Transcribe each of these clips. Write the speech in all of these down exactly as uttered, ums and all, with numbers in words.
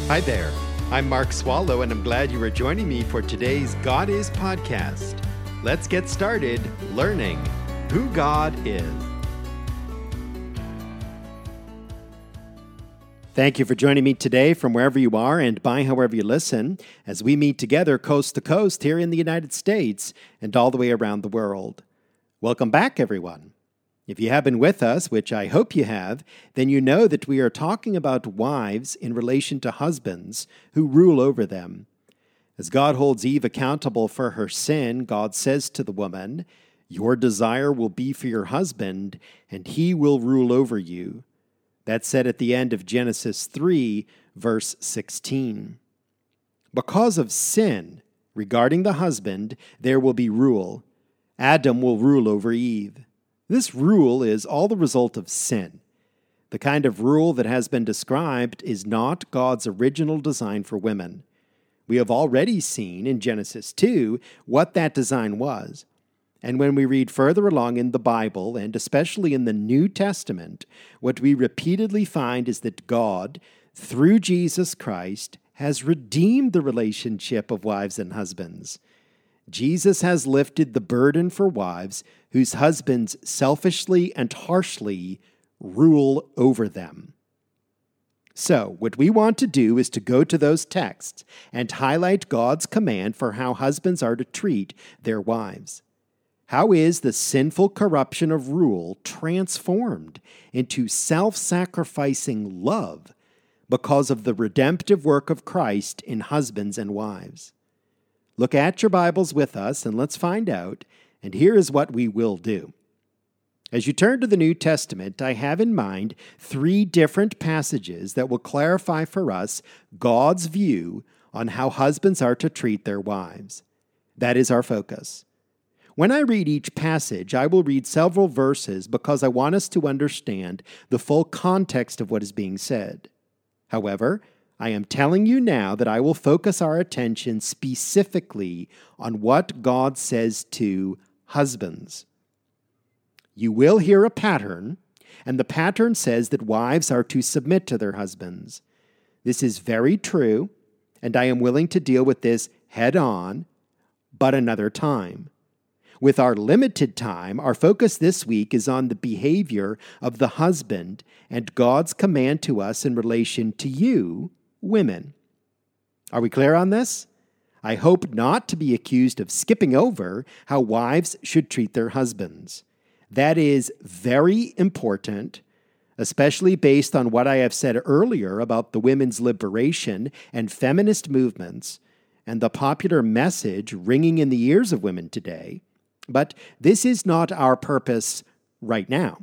Hi there. I'm Mark Swallow, and I'm glad you are joining me for today's God Is podcast. Let's get started learning who God is. Thank you for joining me today from wherever you are and by however you listen, as we meet together coast to coast here in the United States and all the way around the world. Welcome back, everyone. If you have been with us, which I hope you have, then you know that we are talking about wives in relation to husbands who rule over them. As God holds Eve accountable for her sin, God says to the woman, "Your desire will be for your husband, and he will rule over you." That's said at the end of Genesis three, verse sixteen. Because of sin regarding the husband, there will be rule. Adam will rule over Eve. This rule is all the result of sin. The kind of rule that has been described is not God's original design for women. We have already seen in Genesis two what that design was. And when we read further along in the Bible, and especially in the New Testament, what we repeatedly find is that God, through Jesus Christ, has redeemed the relationship of wives and husbands. Jesus has lifted the burden for wives whose husbands selfishly and harshly rule over them. So, what we want to do is to go to those texts and highlight God's command for how husbands are to treat their wives. How is the sinful corruption of rule transformed into self-sacrificing love because of the redemptive work of Christ in husbands and wives? Look at your Bibles with us and let's find out, and here is what we will do. As you turn to the New Testament, I have in mind three different passages that will clarify for us God's view on how husbands are to treat their wives. That is our focus. When I read each passage, I will read several verses because I want us to understand the full context of what is being said. However, I am telling you now that I will focus our attention specifically on what God says to husbands. You will hear a pattern, and the pattern says that wives are to submit to their husbands. This is very true, and I am willing to deal with this head on, but another time. With our limited time, our focus this week is on the behavior of the husband and God's command to us in relation to you, women. Are we clear on this? I hope not to be accused of skipping over how wives should treat their husbands. That is very important, especially based on what I have said earlier about the women's liberation and feminist movements and the popular message ringing in the ears of women today. But this is not our purpose right now.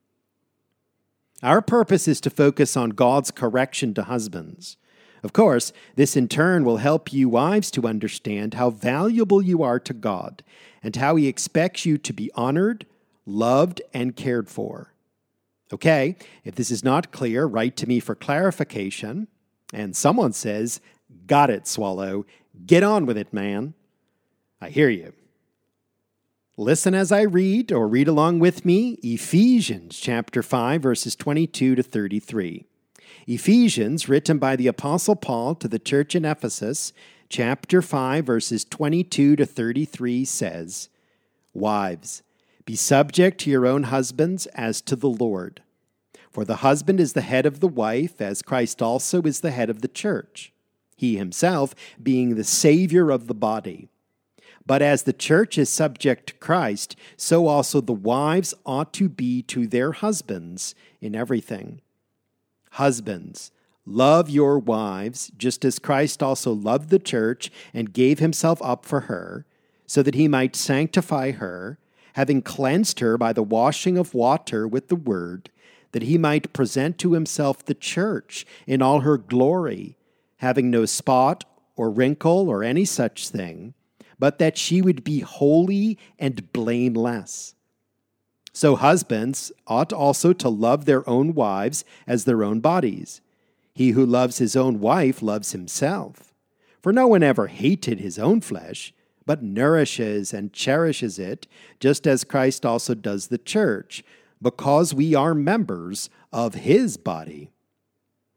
Our purpose is to focus on God's correction to husbands. Of course, this in turn will help you wives to understand how valuable you are to God and how He expects you to be honored, loved, and cared for. Okay, if this is not clear, write to me for clarification. And someone says, "Got it, Swallow. Get on with it, man." I hear you. Listen as I read, or read along with me, Ephesians chapter five, verses twenty-two to thirty-three. Ephesians, written by the Apostle Paul to the church in Ephesus, chapter five, verses twenty-two to thirty-three says, "Wives, be subject to your own husbands as to the Lord. For the husband is the head of the wife, as Christ also is the head of the church, he himself being the Savior of the body. But as the church is subject to Christ, so also the wives ought to be to their husbands in everything. Husbands, love your wives, just as Christ also loved the church and gave himself up for her, so that he might sanctify her, having cleansed her by the washing of water with the word, that he might present to himself the church in all her glory, having no spot or wrinkle or any such thing, but that she would be holy and blameless. So husbands ought also to love their own wives as their own bodies. He who loves his own wife loves himself. For no one ever hated his own flesh, but nourishes and cherishes it, just as Christ also does the church, because we are members of his body.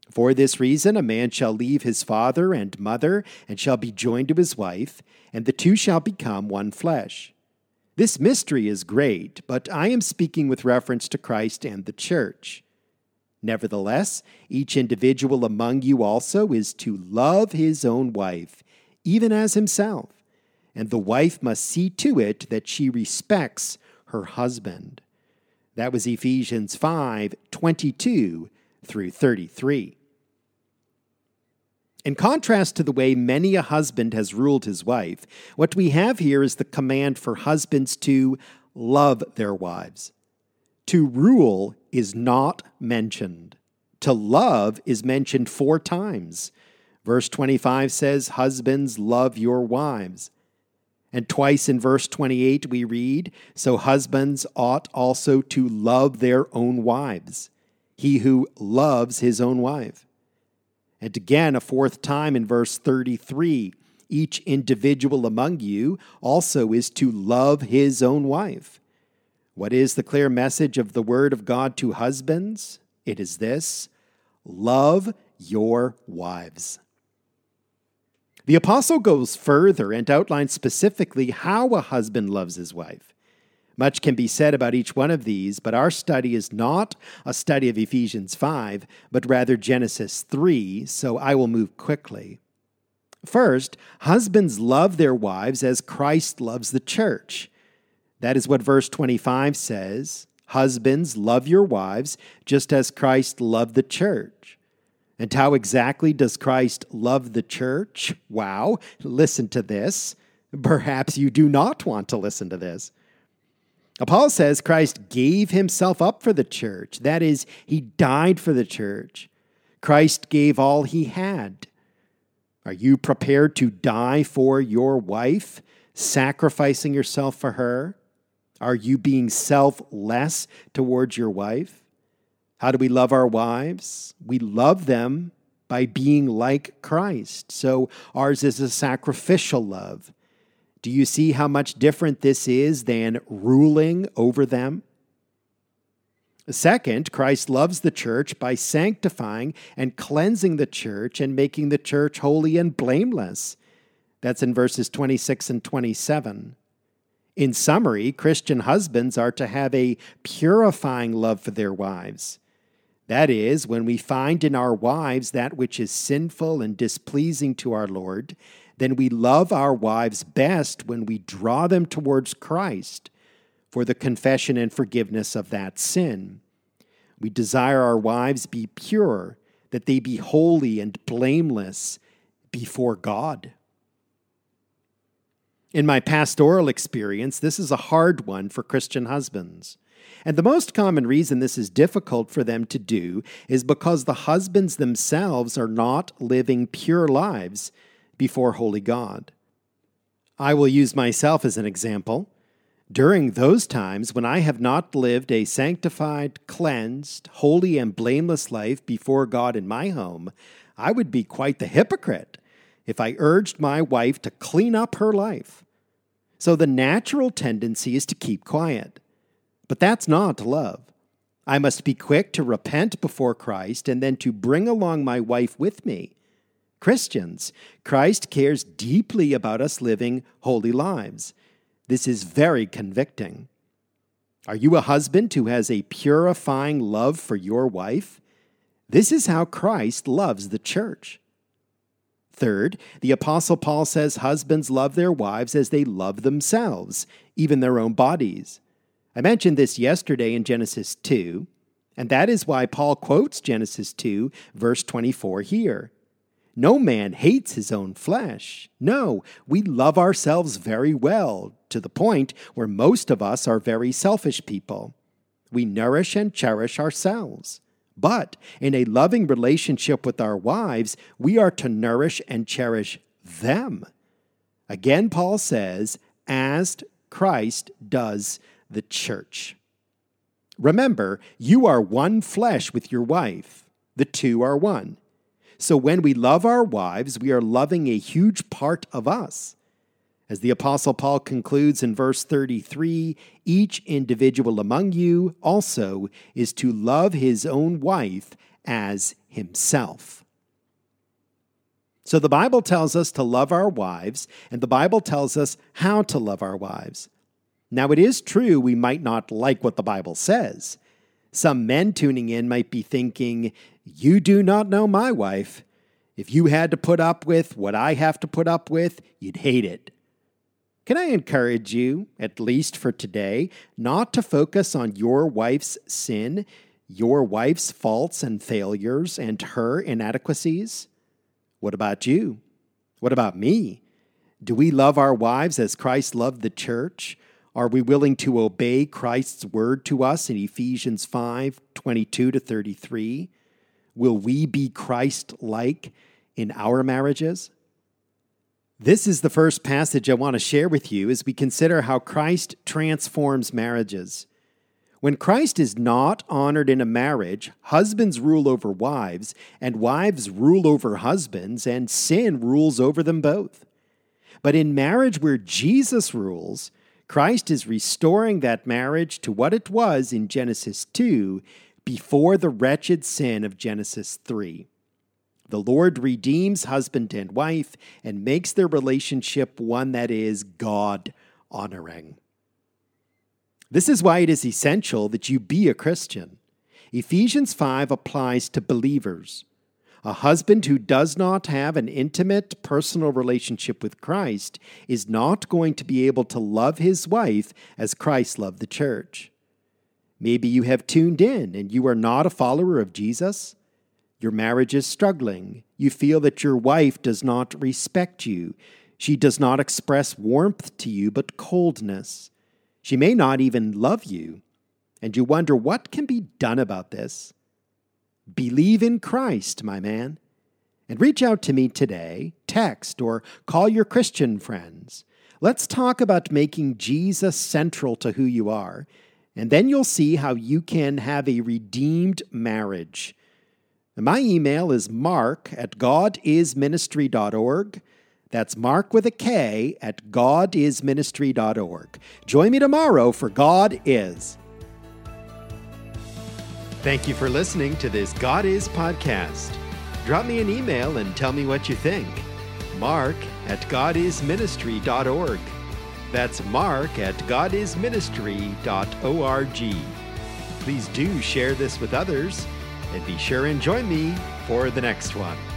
For this reason, a man shall leave his father and mother, and shall be joined to his wife, and the two shall become one flesh. This mystery is great, but I am speaking with reference to Christ and the church. Nevertheless, each individual among you also is to love his own wife, even as himself, and the wife must see to it that she respects her husband. That was Ephesians five twenty-two through thirty-three. In contrast to the way many a husband has ruled his wife, what we have here is the command for husbands to love their wives. To rule is not mentioned. To love is mentioned four times. Verse twenty-five says, "Husbands, love your wives." And twice in verse twenty-eight we read, "So husbands ought also to love their own wives, he who loves his own wife." And again, a fourth time in verse thirty-three, "Each individual among you also is to love his own wife." What is the clear message of the word of God to husbands? It is this: love your wives. The apostle goes further and outlines specifically how a husband loves his wife. Much can be said about each one of these, but our study is not a study of Ephesians five, but rather Genesis three, so I will move quickly. First, husbands love their wives as Christ loves the church. That is what verse twenty-five says. Husbands, love your wives just as Christ loved the church. And how exactly does Christ love the church? Wow, listen to this. Perhaps you do not want to listen to this. Paul says Christ gave himself up for the church. That is, he died for the church. Christ gave all he had. Are you prepared to die for your wife, sacrificing yourself for her? Are you being selfless towards your wife? How do we love our wives? We love them by being like Christ. So ours is a sacrificial love. Do you see how much different this is than ruling over them? Second, Christ loves the church by sanctifying and cleansing the church and making the church holy and blameless. That's in verses twenty-six and twenty-seven. In summary, Christian husbands are to have a purifying love for their wives. That is, when we find in our wives that which is sinful and displeasing to our Lord, then we love our wives best when we draw them towards Christ for the confession and forgiveness of that sin. We desire our wives be pure, that they be holy and blameless before God. In my pastoral experience, this is a hard one for Christian husbands. And the most common reason this is difficult for them to do is because the husbands themselves are not living pure lives before holy God. I will use myself as an example. During those times when I have not lived a sanctified, cleansed, holy, and blameless life before God in my home, I would be quite the hypocrite if I urged my wife to clean up her life. So the natural tendency is to keep quiet. But that's not love. I must be quick to repent before Christ and then to bring along my wife with me. Christians, Christ cares deeply about us living holy lives. This is very convicting. Are you a husband who has a purifying love for your wife? This is how Christ loves the church. Third, the Apostle Paul says husbands love their wives as they love themselves, even their own bodies. I mentioned this yesterday in Genesis two, and that is why Paul quotes Genesis two, verse twenty-four here. No man hates his own flesh. No, we love ourselves very well, to the point where most of us are very selfish people. We nourish and cherish ourselves. But in a loving relationship with our wives, we are to nourish and cherish them. Again, Paul says, as Christ does the church. Remember, you are one flesh with your wife. The two are one. So when we love our wives, we are loving a huge part of us. As the Apostle Paul concludes in verse thirty-three, each individual among you also is to love his own wife as himself. So the Bible tells us to love our wives, and the Bible tells us how to love our wives. Now, it is true we might not like what the Bible says. Some men tuning in might be thinking, "You do not know my wife. If you had to put up with what I have to put up with, you'd hate it." Can I encourage you, at least for today, not to focus on your wife's sin, your wife's faults and failures, and her inadequacies? What about you? What about me? Do we love our wives as Christ loved the church? Are we willing to obey Christ's word to us in Ephesians five, twenty-two to thirty-three? Will we be Christ-like in our marriages? This is the first passage I want to share with you as we consider how Christ transforms marriages. When Christ is not honored in a marriage, husbands rule over wives, and wives rule over husbands, and sin rules over them both. But in marriage where Jesus rules, Christ is restoring that marriage to what it was in Genesis two before the wretched sin of Genesis three. The Lord redeems husband and wife and makes their relationship one that is God-honoring. This is why it is essential that you be a Christian. Ephesians five applies to believers. A husband who does not have an intimate, personal relationship with Christ is not going to be able to love his wife as Christ loved the church. Maybe you have tuned in and you are not a follower of Jesus. Your marriage is struggling. You feel that your wife does not respect you. She does not express warmth to you, but coldness. She may not even love you, and you wonder what can be done about this. Believe in Christ, my man, and reach out to me today, text, or call your Christian friends. Let's talk about making Jesus central to who you are, and then you'll see how you can have a redeemed marriage. My email is mark at godisministry dot org. That's Mark with a K at godisministry dot org. Join me tomorrow for God Is. Thank you for listening to this God Is podcast. Drop me an email and tell me what you think. Mark at godisministry dot org. That's Mark at godisministry dot org. Please do share this with others, and be sure and join me for the next one.